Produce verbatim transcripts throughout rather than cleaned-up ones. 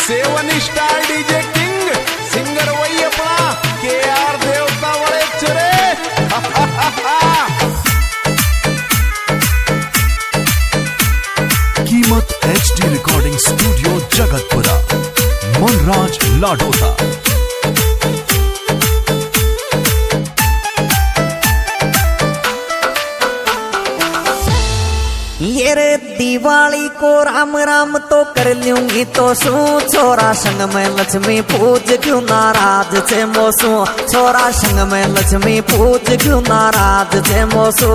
Seven star DJ king singer वही अपना के आर देवता वाले चुरे। कीमत HD recording studio Jagatpura, Manraj Ladota. ये रे दिवाली को राम राम तो कर लूंगी तो सू, छोरा संग में लक्ष्मी पूज क्यों नाराज थे मोसू, छोरा संग में लक्ष्मी पूज क्यों नाराज थे मोसू।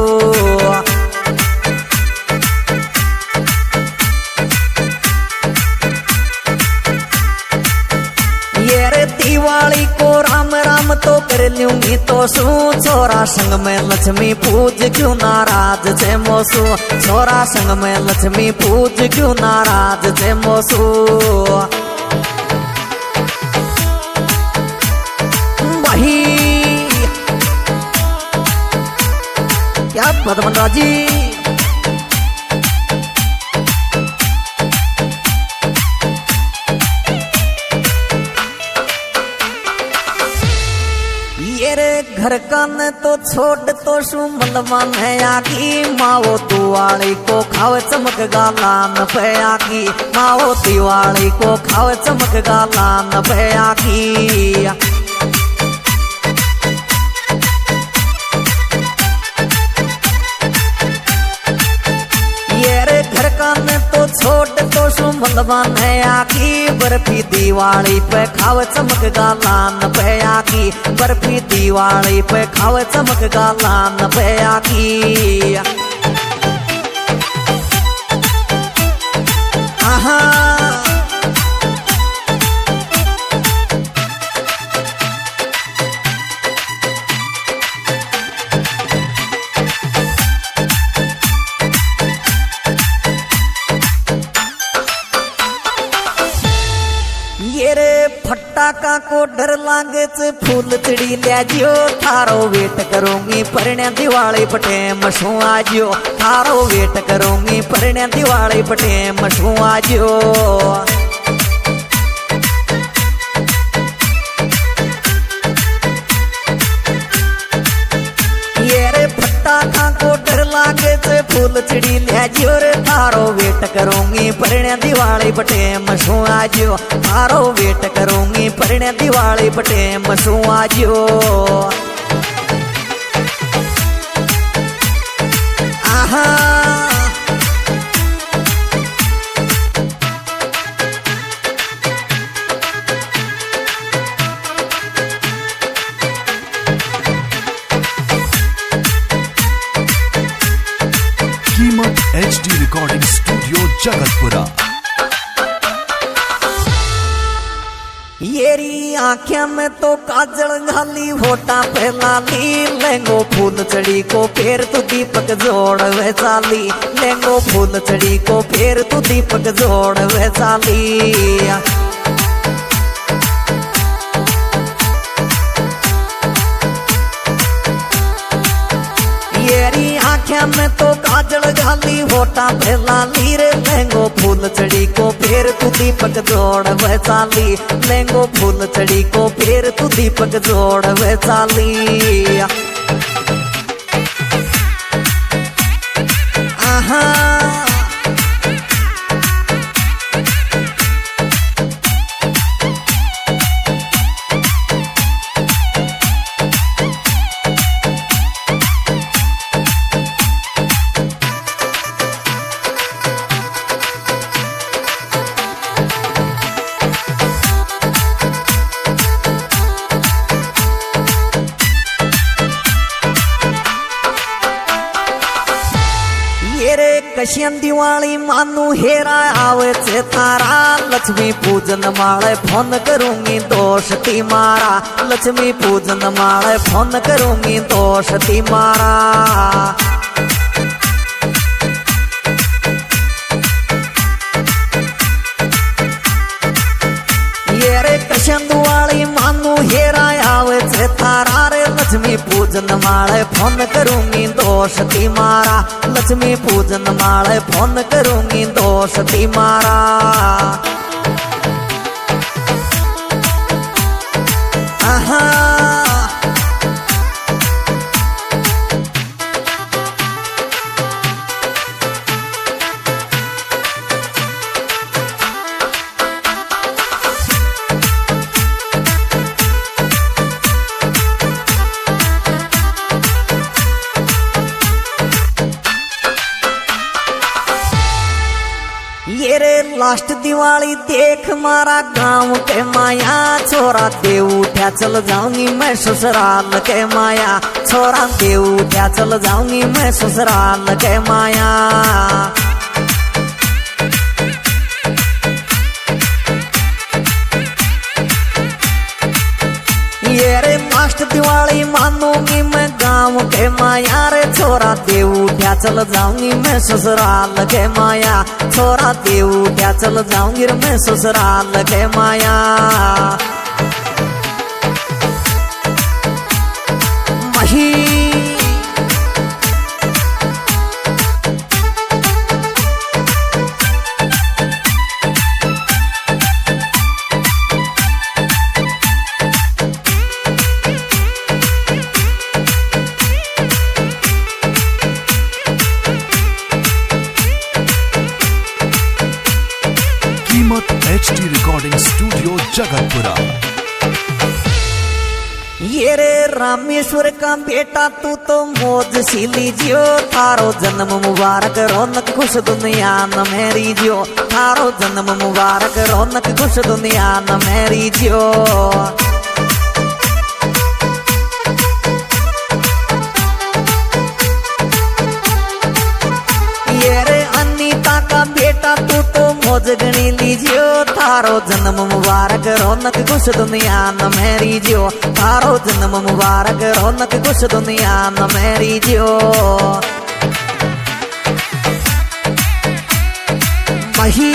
ये रे दिवाली को राम राम तो कर लूंगी तो सू, छोरा संग में लक्ष्मी पूज क्यों नाराज थे मोसू, छोरा संग में लक्ष्मी पूज क्यों नाराज थे मोसू। वही क्या बदमंडा जी घर कन तो छोड़ तो शू मलवन है आगी, माओ दिवाली को खावे चमक गालान पे आगी, माओ दिवाली को खावे चमक गालान पे आगी। ये रे घर कन तो छोड़ तो शू मलवन है आगी, बर्फी दिवाली पे खावे चमक गालान पे आगी, बर्फी दिवाली पे खावे चमक गालान पे आगी। आहा फटाका को डर लागे से फूल चिड़ी ले जियो, थारो वेट करूंगी परण्या दिवाली पटे मशू आजियो, थारो वेट करूंगी परण्या दिवाली पटे मशू आजियो। ये रे फटाका को डर लागे से फूल चिड़ी ले जियो रे, थारो वेट करूंगी परण्या दिवाली पटे मशू आजियो, थारो वेट करूंगी परण्या दिवाली पटे मशू आजियो। आहा कीमत एचडी रिकॉर्डिंग स्टूडियो जगतपुरा। येरी आँखें में तो काजल घाली, होटा पे लाली, लेंगो फूल चढ़ी को फेर तू दीपक जोड़ वैसाली, लेंगो फूल चढ़ी को फेर तू दीपक जोड़ वैसाली। येरी आँखें में तो काजल घाली, होटा पे लाली रे, लेंगो फूल चढ़ी को फेर तू दीपक जोड़ वैसाली, लेंगो फूल चढ़ी को फेर तू दीपक जोड़ वैसाली। आहा कशियन दिवाली मानू हेरा आवे से तारा, लक्ष्मी पूजन माले फोन करूंगी दोषती मारा, लक्ष्मी पूजन माले फोन करूंगी दोषती मारा। ये रे कशियन दिवाली मानू हेरा आवे से तारा रे, लक्ष्मी पूजन माले फोन करूंगी दोषती मारा, लक्ष्मी पूजन माले फोन करूंगी दोषती मारा। दिवाली देख मारा गांव के माया, छोरा दे उठा चल जाऊंगी मैं ससुराल के माया, छोरा दे उठा चल जाऊंगी मैं ससुराल के माया। ये रे मास्ट दिवाली मानूंगी मैं गांव के माया रे, छोरा दे उठा चल जाऊंगी मैं ससुराल के माया, छोरा दे उठा चल जाऊंगी रे मैं ससुराल के माया। मही H D recording studio Jagatpura. ये रे रामेश्वर का बेटा तू तो मौज सी लीजियो, थारो जन्म मुबारक रौनक खुश दुनिया न मेरी जो, थारो जन्म मुबारक रौनक खुश दुनिया न मेरी जो। ये रे अनीता का बेटा तू तो मौज गणी लीजियो, थारो जन्म मुबारक रौनक खुश दुनिया न मेरी जो, थारो जन्म मुबारक रौनक खुश दुनिया न मेरी जो। मही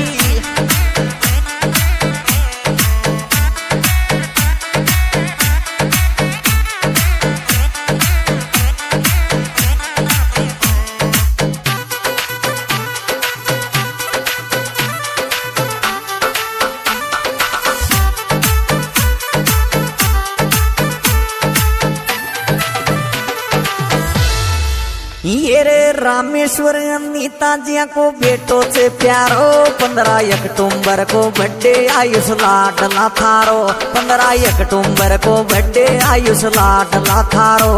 ये रे रामेश्वर अनीता जिया को बेटो से प्यारो, पंद्रह अक्टूबर को बर्थडे आयुष लाडला थारो, पंद्रह अक्टूबर को बर्थडे आयुष लाडला थारो।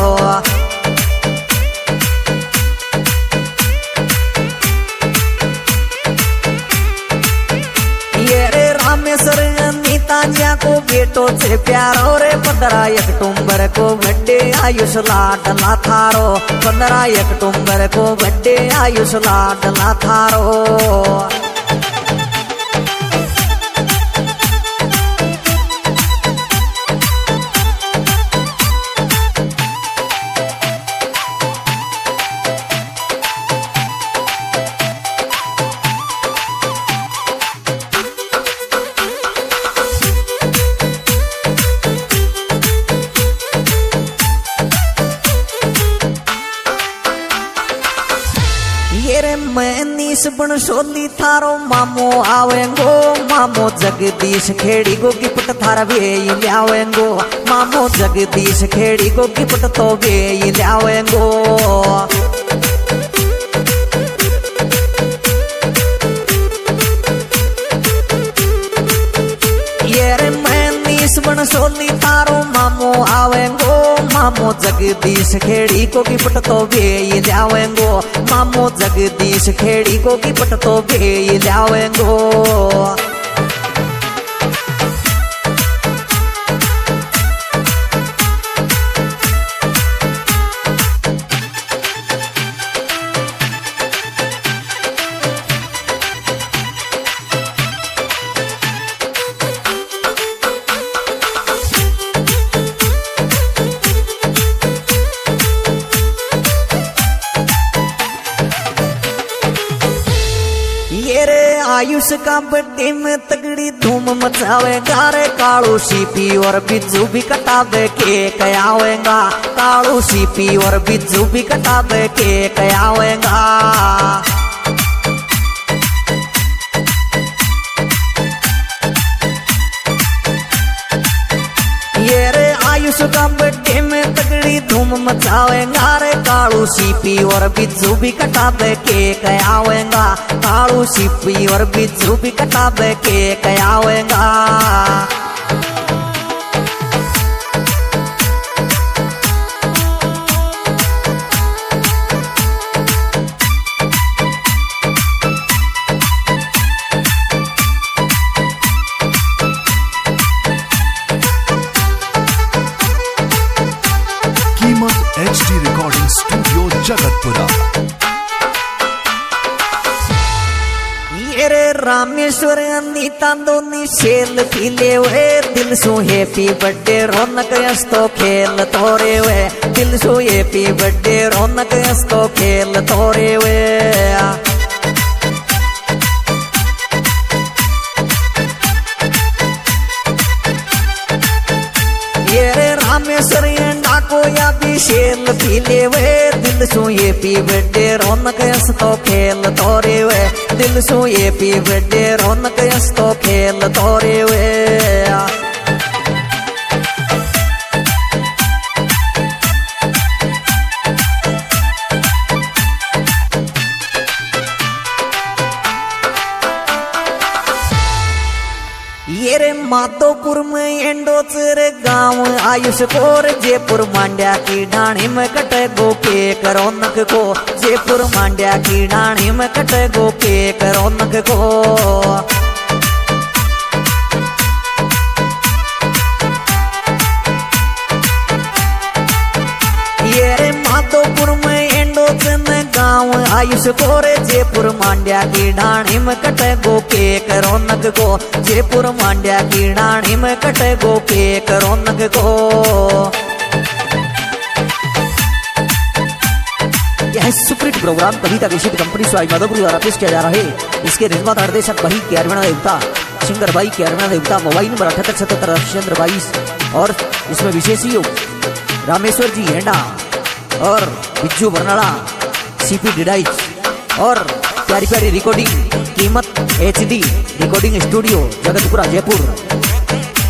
ये रे रामेश्वर अनीता जिया को बेटो से प्यारो रे, पंद्रह अक्टूबर को बर्थडे आयुष लाडला थारो, पंद्रह अक्टूबर को बर्थडे आयुष लाडला थारो। मनीष बनसोली थारो मामो आवेंगो, मामो जगदीश खेड़ी को गिफ्ट थारा वे लावेंगो, मामो जगदीश खेड़ी को गिफ्ट तो वे लावेंगो। ये रे मनीष बनसोली थारो मामो आवेंगो, मामो जगदीश खेड़ी को गिफ्ट तो वे लावेंगो, मामो जगदीश खेड़ी को गिफ्ट तो वे लावेंगो। आयुष का बर्थडे में तगड़ी धूम मचावेगा रे, कालू सीपी और बिज्जू भी कटा दे केक आवेगा, कालू सीपी और बिज्जू भी कटा दे केक आवेगा। ये रे आयुष का बर्थडे में तगड़ी धूम मचावेगा रे, कालू सीपी और बिज्जू भी कटा दे केक आवेगा, कालू सीपी और बिज्जू भी कटा दे केक आवेगा। रामेश्वर अनीता दोनी सेल पीले वे दिल सो हैप्पी बर्थडे रौनक हंसतो खेल तोरे वे दिल सो हैप्पी बर्थडे रौनक हंसतो खेल तोरे वे ये रे रामेश्वर डाको या भी शेल पीले वे दिल सो हैप्पी बर्थडे रौनक हंसतो खेल तोरे वे दिल सो हैप्पी बर्थडे रौनक हंसतो खेल तोरे वे ये रे माधोपुर में एंडोचर गांव आयुष कोर जयपुर मांड्या की डाणी में कटे गो के रौनक को जयपुर मांड्या की डाणी में कटे गो के रौनक को ये रे माधोपुर में एंडोचन गांव आयुष कोरे जयपुर मांड्या की डाणी में कटे गो के रौनक को जयपुर मांड्या की डाणी में कटे गो के रौनक को यह सुप्रीत प्रोग्राम कविता विशिष्ट कंपनी स्वाई माधोपुर द्वारा पेश किया जा रहा है। इसके निर्माता निर्देशक भाई केरवणा देवता सिंगर भाई केरवणा देवता मोबाइल नंबर अठहत्तर सतहत्तर चंद्र बाईस और इसमें विशेष योग रामेश्वर जी हेंडा और बिज्जू बरनाला सीपी डिडाइज और प्यारी प्यारी रिकॉर्डिंग कीमत HD recording studio Jagatpura Jaipur.